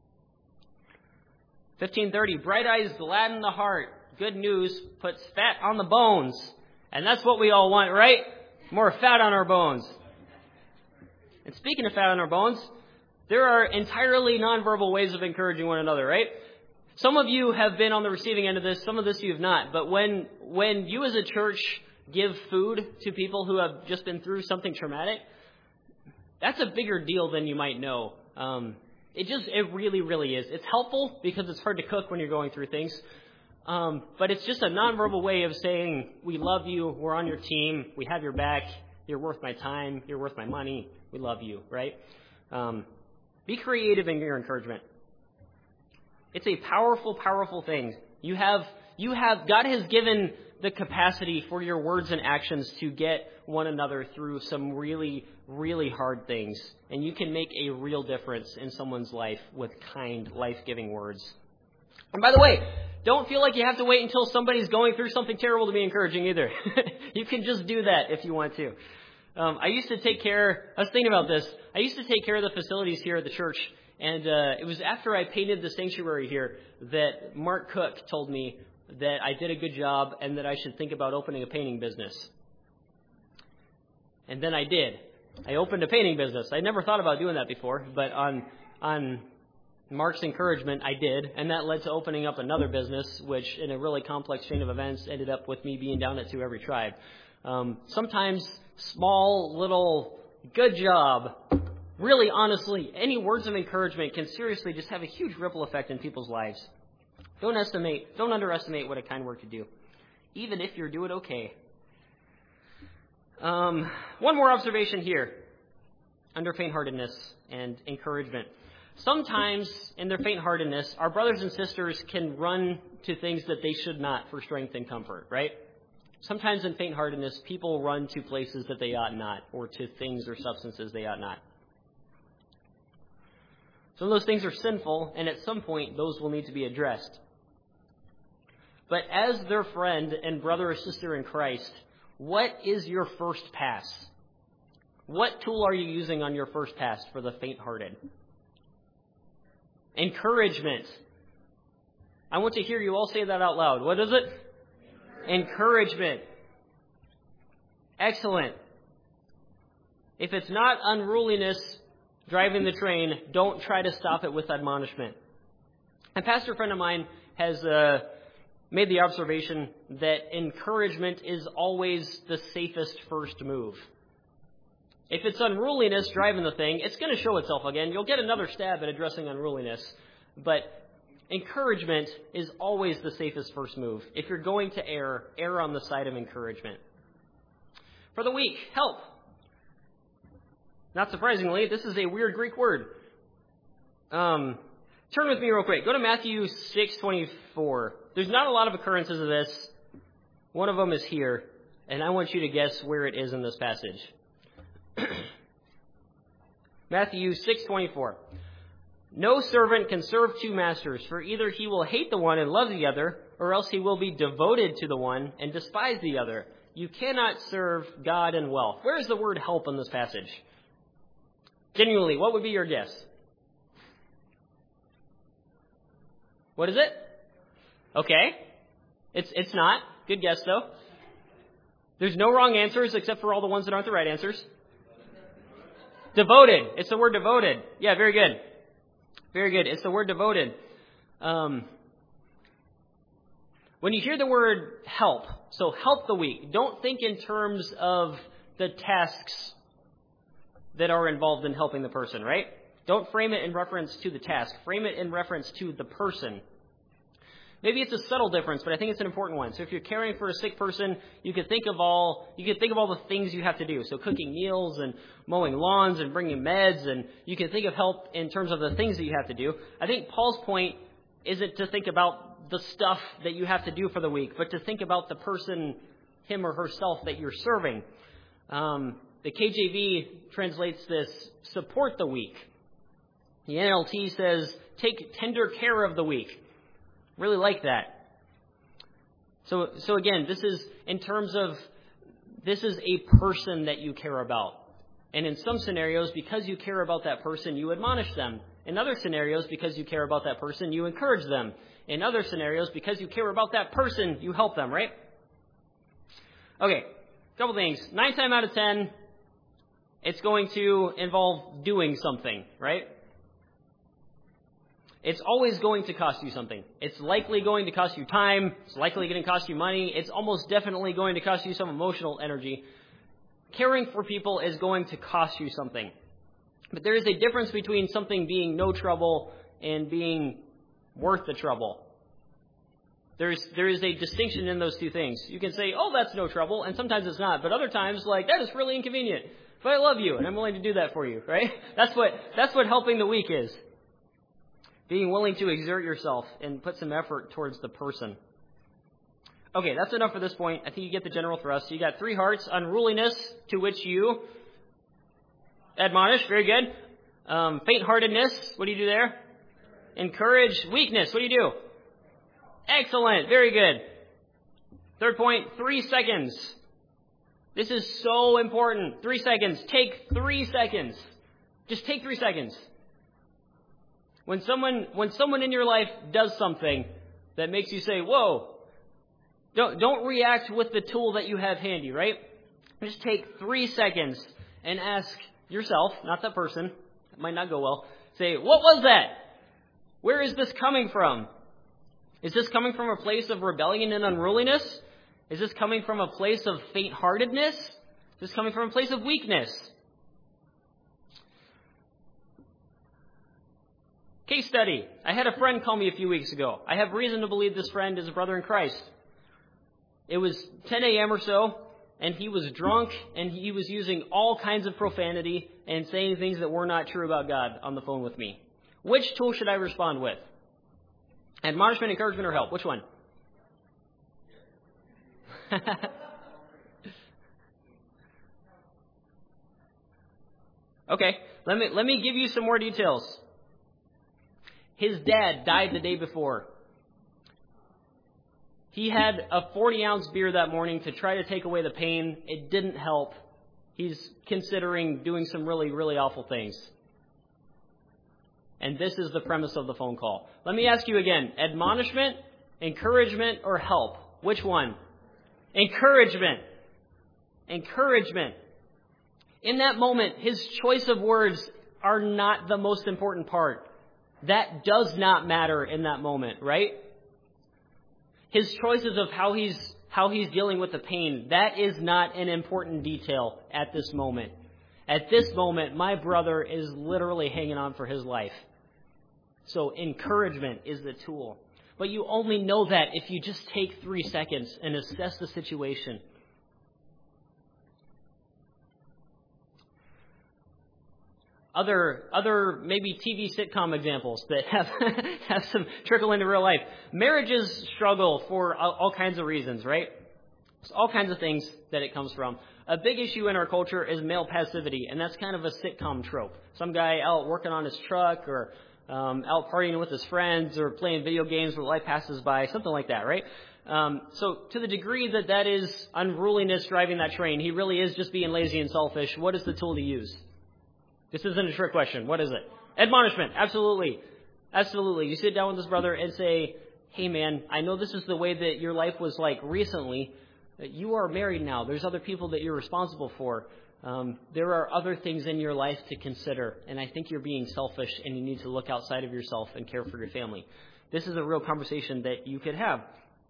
fifteen thirty, bright eyes gladden the heart. Good news puts fat on the bones. And that's what we all want, right? More fat on our bones. And speaking of fat on our bones, there are entirely nonverbal ways of encouraging one another, right? Some of you have been on the receiving end of this. Some of this you have not. But when when you as a church give food to people who have just been through something traumatic, that's a bigger deal than you might know. Um, it just, it really, really is. It's helpful because it's hard to cook when you're going through things. Um, but it's just a nonverbal way of saying, we love you, we're on your team, we have your back, you're worth my time, you're worth my money, we love you, right? Um, Be creative in your encouragement. It's a powerful, powerful thing. You have, you have, God has given the capacity for your words and actions to get one another through some really, really hard things. And you can make a real difference in someone's life with kind, life-giving words. And by the way, don't feel like you have to wait until somebody's going through something terrible to be encouraging either. You can just do that if you want to. Um, I used to take care, I was thinking about this, I used to take care of the facilities here at the church, and uh, it was after I painted the sanctuary here that Mark Cook told me that I did a good job and that I should think about opening a painting business. And then I did. I opened a painting business. I never thought about doing that before, but on on Mark's encouragement, I did, and that led to opening up another business, which in a really complex chain of events ended up with me being down at Two Every Tribe. Um, sometimes small, little, good job, really honestly, any words of encouragement can seriously just have a huge ripple effect in people's lives. Don't estimate, don't underestimate what a kind word could do, even if you're doing okay. Um, one more observation here under faint-heartedness and encouragement. Sometimes in their faint-heartedness, our brothers and sisters can run to things that they should not for strength and comfort, right? Sometimes in faint-heartedness, people run to places that they ought not, or to things or substances they ought not. Some of those things are sinful, and at some point, those will need to be addressed. But as their friend and brother or sister in Christ, what is your first pass? What tool are you using on your first pass for the faint-hearted? Encouragement. I want to hear you all say that out loud. What is it? Encouragement. Excellent. If it's not unruliness driving the train, don't try to stop it with admonishment. A pastor friend of mine has uh, made the observation that encouragement is always the safest first move. If it's unruliness driving the thing, it's going to show itself again. You'll get another stab at addressing unruliness. But encouragement is always the safest first move. If you're going to err, err on the side of encouragement. For the weak, help. Not surprisingly, this is a weird Greek word. Um, turn with me real quick. Go to Matthew six twenty-four. There's not a lot of occurrences of this. One of them is here, and I want you to guess where it is in this passage. Matthew six twenty-four. No servant can serve two masters, for either he will hate the one and love the other, or else he will be devoted to the one and despise the other. You cannot serve God and wealth. Where is the word help in this passage? Genuinely, what would be your guess? What is it? Okay. It's it's not. Good guess, though. There's no wrong answers except for all the ones that aren't the right answers. Devoted. It's the word devoted. Yeah, very good. Very good. It's the word devoted. Um, when you hear the word help, so help the weak, don't think in terms of the tasks that are involved in helping the person, right? Don't frame it in reference to the task. Frame it in reference to the person. Maybe it's a subtle difference, but I think it's an important one. So if you're caring for a sick person, you could think of all you could think of all the things you have to do. So cooking meals and mowing lawns and bringing meds, and you can think of help in terms of the things that you have to do. I think Paul's point isn't to think about the stuff that you have to do for the week, but to think about the person, him or herself, that you're serving. Um, the K J V translates this, support the weak. The N L T says, take tender care of the weak. Really like that. So, so again, this is in terms of, this is a person that you care about. And in some scenarios, because you care about that person, you admonish them. In other scenarios, because you care about that person, you encourage them. In other scenarios, because you care about that person, you help them, right? Okay, couple things. Nine times out of ten, it's going to involve doing something, right? It's always going to cost you something. It's likely going to cost you time. It's likely going to cost you money. It's almost definitely going to cost you some emotional energy. Caring for people is going to cost you something. But there is a difference between something being no trouble and being worth the trouble. There's, there is a distinction in those two things. You can say, oh, that's no trouble, and sometimes it's not. But other times, like, that is really inconvenient. But I love you, and I'm willing to do that for you, right? That's what, that's what helping the weak is. Being willing to exert yourself and put some effort towards the person. Okay, that's enough for this point. I think you get the general thrust. You got three hearts. Unruliness, to which you admonish. Very good. Um, faint-heartedness. What do you do there? Encourage. Weakness. What do you do? Excellent. Very good. Third point, three seconds. This is so important. Three seconds. Take three seconds. Just take three seconds. When someone, when someone in your life does something that makes you say, whoa, don't, don't react with the tool that you have handy, right? Just take three seconds and ask yourself, not that person, it might not go well, say, what was that? Where is this coming from? Is this coming from a place of rebellion and unruliness? Is this coming from a place of faint-heartedness? Is this coming from a place of weakness? Case study. I had a friend call me a few weeks ago. I have reason to believe this friend is a brother in Christ. It was ten a.m. or so, and he was drunk, and he was using all kinds of profanity and saying things that were not true about God on the phone with me. Which tool should I respond with? Admonishment, encouragement, or help? Which one? Okay, let me let me give you some more details. His dad died the day before. He had a forty-ounce beer that morning to try to take away the pain. It didn't help. He's considering doing some really, really awful things. And this is the premise of the phone call. Let me ask you again. Admonishment, encouragement, or help? Which one? Encouragement. Encouragement. In that moment, his choice of words are not the most important part. That does not matter in that moment, right? His choices of how he's how he's dealing with the pain, that is not an important detail at this moment. At this moment, my brother is literally hanging on for his life. So encouragement is the tool. But you only know that if you just take three seconds and assess the situation. Other, other maybe T V sitcom examples that have have some trickle into real life. Marriages struggle for all, all kinds of reasons, right? There's all kinds of things that it comes from. A big issue in our culture is male passivity, and that's kind of a sitcom trope. Some guy out working on his truck or um, out partying with his friends or playing video games where life passes by, something like that, right? Um, so to the degree that that is unruliness driving that train, he really is just being lazy and selfish. What is the tool to use? This isn't a trick question. What is it? Admonishment. Absolutely. Absolutely. You sit down with this brother and say, hey, man, I know this is the way that your life was like recently. You are married now. There's other people that you're responsible for. Um, there are other things in your life to consider. And I think you're being selfish and you need to look outside of yourself and care for your family. This is a real conversation that you could have.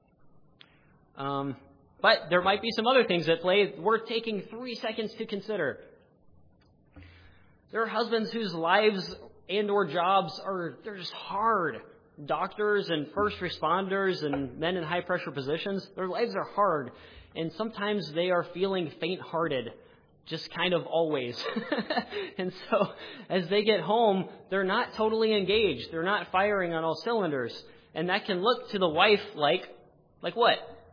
Um, but there might be some other things at play worth taking three seconds to consider. There are husbands whose lives and or jobs are, they're just hard. Doctors and first responders and men in high pressure positions, their lives are hard. And sometimes they are feeling faint-hearted, just kind of always. And so as they get home, they're not totally engaged. They're not firing on all cylinders. And that can look to the wife like, like what?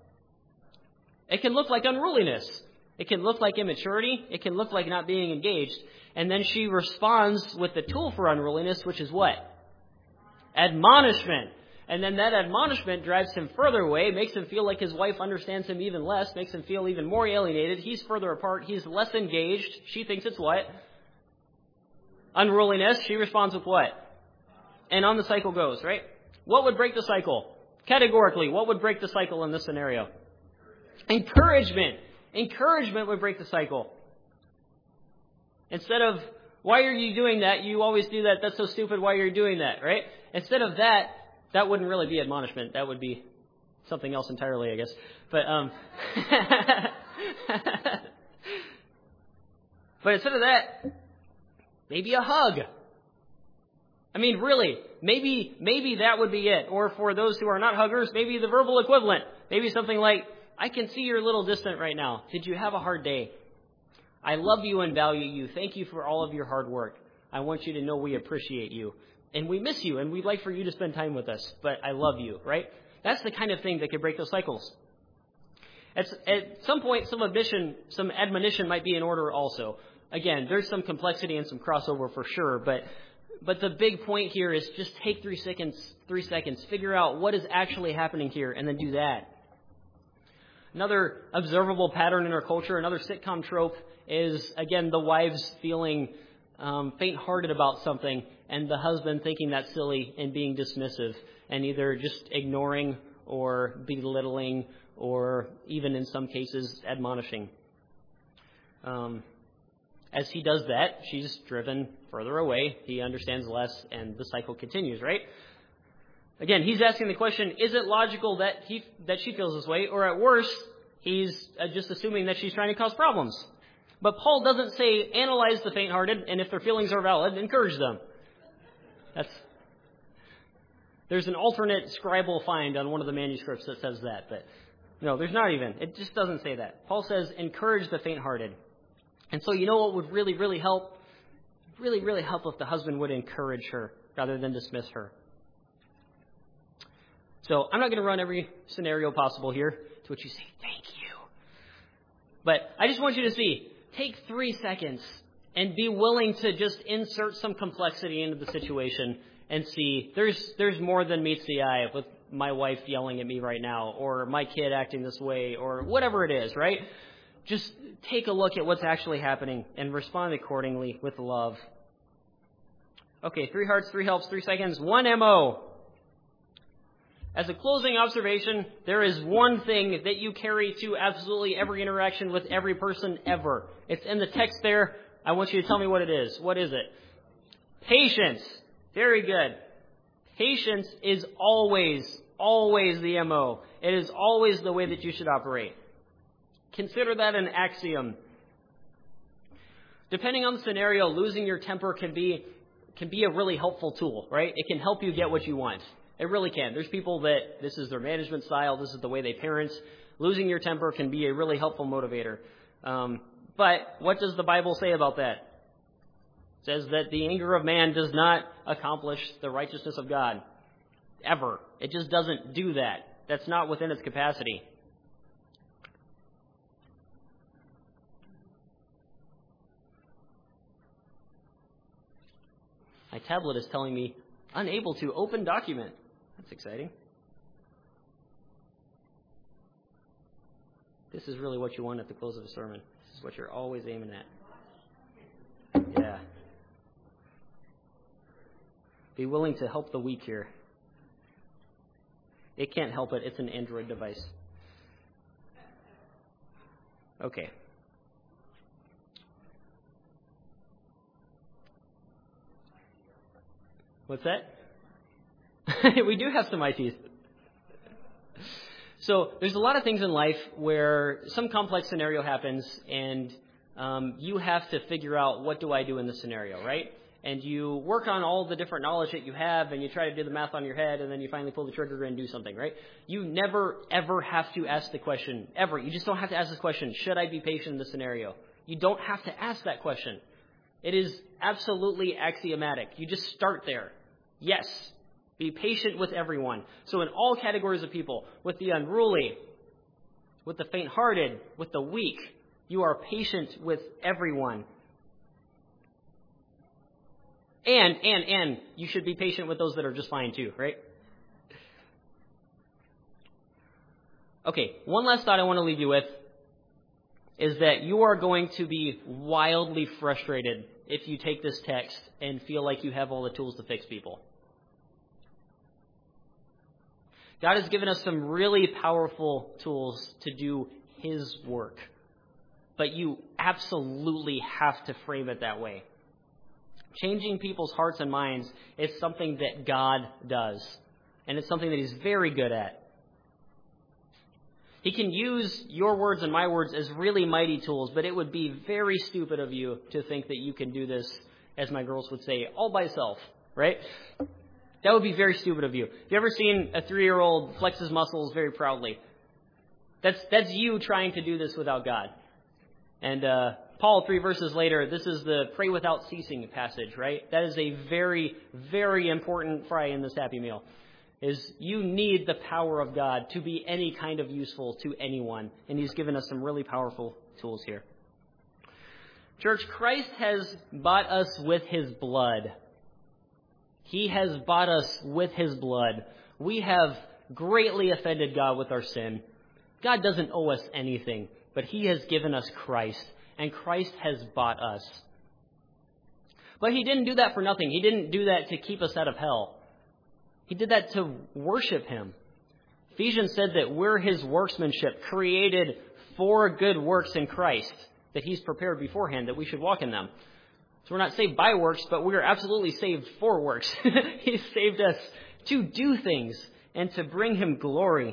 It can look like unruliness. It can look like immaturity. It can look like not being engaged. And then she responds with the tool for unruliness, which is what? Admonishment. And then that admonishment drives him further away, makes him feel like his wife understands him even less, makes him feel even more alienated. He's further apart. He's less engaged. She thinks it's what? Unruliness. She responds with what? And on the cycle goes, right? What would break the cycle? Categorically, what would break the cycle in this scenario? Encouragement. Encouragement would break the cycle. Instead of, why are you doing that? You always do that. That's so stupid. Why are you doing that? Right? Instead of that, that wouldn't really be admonishment. That would be something else entirely, I guess. But, um, but instead of that, maybe a hug. I mean, really, maybe, maybe that would be it. Or for those who are not huggers, maybe the verbal equivalent. Maybe something like, I can see you're a little distant right now. Did you have a hard day? I love you and value you. Thank you for all of your hard work. I want you to know we appreciate you. And we miss you, and we'd like for you to spend time with us. But I love you, right? That's the kind of thing that could break those cycles. At, at some point, some admonition, some admonition might be in order also. Again, there's some complexity and some crossover for sure, but but the big point here is just take three seconds, three seconds, figure out what is actually happening here, and then do that. Another observable pattern in our culture, another sitcom trope, is, again, the wives feeling um, faint-hearted about something and the husband thinking that's silly and being dismissive and either just ignoring or belittling or even in some cases admonishing. Um, as he does that, she's driven further away. He understands less, and the cycle continues, right? Again, he's asking the question, is it logical that he that she feels this way? Or at worst, he's uh, just assuming that she's trying to cause problems. But Paul doesn't say, analyze the faint-hearted, and if their feelings are valid, encourage them. That's There's an alternate scribal find on one of the manuscripts that says that, but no, there's not even. It just doesn't say that. Paul says, encourage the faint-hearted. And so you know what would really, really help? Really, really help if the husband would encourage her rather than dismiss her. So I'm not going to run every scenario possible here, to which you say, thank you. But I just want you to see, take three seconds and be willing to just insert some complexity into the situation and see, there's there's more than meets the eye with my wife yelling at me right now, or my kid acting this way, or whatever it is, right? Just take a look at what's actually happening and respond accordingly with love. Okay, three hearts, three helps, three seconds, one M O. As a closing observation, there is one thing that you carry to absolutely every interaction with every person ever. It's in the text there. I want you to tell me what it is. What is it? Patience. Very good. Patience is always, always the M O. It is always the way that you should operate. Consider that an axiom. Depending on the scenario, losing your temper can be can be a really helpful tool, right? It can help you get what you want. It really can. There's people that this is their management style. This is the way they parent. Losing your temper can be a really helpful motivator. Um, but what does the Bible say about that? It says that the anger of man does not accomplish the righteousness of God. Ever. It just doesn't do that. That's not within its capacity. My tablet is telling me unable to open document. That's exciting. This is really what you want at the close of a sermon. This is what you're always aiming at. Yeah. Be willing to help the weak here. It can't help it. It's an Android device. Okay. What's that? We do have some I Ts. So there's a lot of things in life where some complex scenario happens, and um, you have to figure out, what do I do in this scenario, right? And you work on all the different knowledge that you have, and you try to do the math on your head, and then you finally pull the trigger and do something, right? You never, ever have to ask the question, ever. You just don't have to ask this question, should I be patient in this scenario? You don't have to ask that question. It is absolutely axiomatic. You just start there. Yes, be patient with everyone. So in all categories of people, with the unruly, with the faint-hearted, with the weak, you are patient with everyone. And, and, and, you should be patient with those that are just fine too, right? Okay, one last thought I want to leave you with is that you are going to be wildly frustrated if you take this text and feel like you have all the tools to fix people. God has given us some really powerful tools to do His work, but you absolutely have to frame it that way. Changing people's hearts and minds is something that God does, and it's something that He's very good at. He can use your words and my words as really mighty tools, but it would be very stupid of you to think that you can do this, as my girls would say, all by yourself, right? That would be very stupid of you. Have you ever seen a three-year-old flex his muscles very proudly? That's that's you trying to do this without God. And uh, Paul, three verses later, this is the pray without ceasing passage, right? That is a very, very important fry in this Happy Meal. Is you need the power of God to be any kind of useful to anyone. And He's given us some really powerful tools here. Church, Christ has bought us with His blood. He has bought us with His blood. We have greatly offended God with our sin. God doesn't owe us anything, but He has given us Christ, and Christ has bought us. But He didn't do that for nothing. He didn't do that to keep us out of hell. He did that to worship Him. Ephesians said that we're His workmanship, created for good works in Christ. that he's prepared beforehand, that we should walk in them. So we're not saved by works, but we are absolutely saved for works. He's saved us to do things and to bring him glory.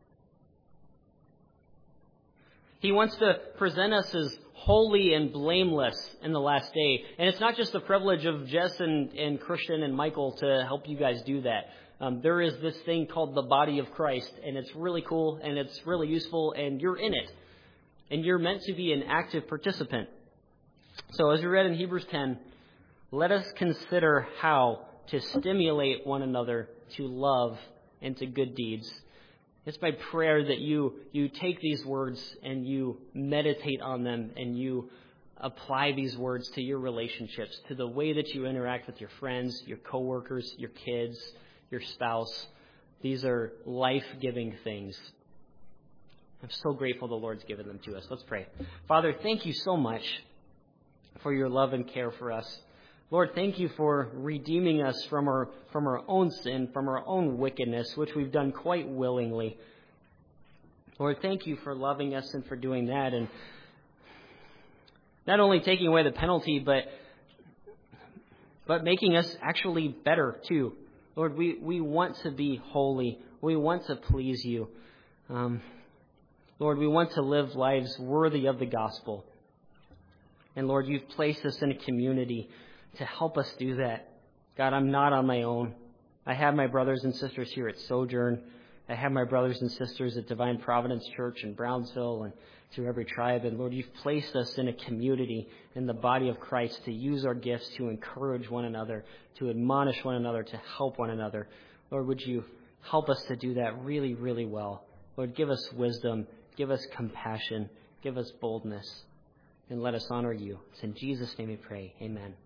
He wants to present us as holy and blameless in the last day. And it's not just the privilege of Jess and, and Christian and Michael to help you guys do that. Um, there is this thing called the body of Christ, and it's really cool, and it's really useful, and you're in it. And you're meant to be an active participant. So as we read in Hebrews ten, let us consider how to stimulate one another to love and to good deeds. It's my prayer that you you take these words and you meditate on them and you apply these words to your relationships, to the way that you interact with your friends, your coworkers, your kids, your spouse. These are life-giving things. I'm so grateful the Lord's given them to us. Let's pray. Father, thank you so much for your love and care for us. Lord, thank you for redeeming us from our from our own sin, from our own wickedness, which we've done quite willingly. Lord, thank you for loving us and for doing that, and not only taking away the penalty, but but making us actually better too. Lord, we, we want to be holy. We want to please you. Um, Lord, we want to live lives worthy of the gospel. And Lord, you've placed us in a community to help us do that. God, I'm not on my own. I have my brothers and sisters here at Sojourn. I have my brothers and sisters at Divine Providence Church in Brownsville and through every tribe. And Lord, you've placed us in a community in the body of Christ to use our gifts to encourage one another, to admonish one another, to help one another. Lord, would you help us to do that really, really well? Lord, give us wisdom, give us compassion, give us boldness, and let us honor you. It's in Jesus' name we pray. Amen.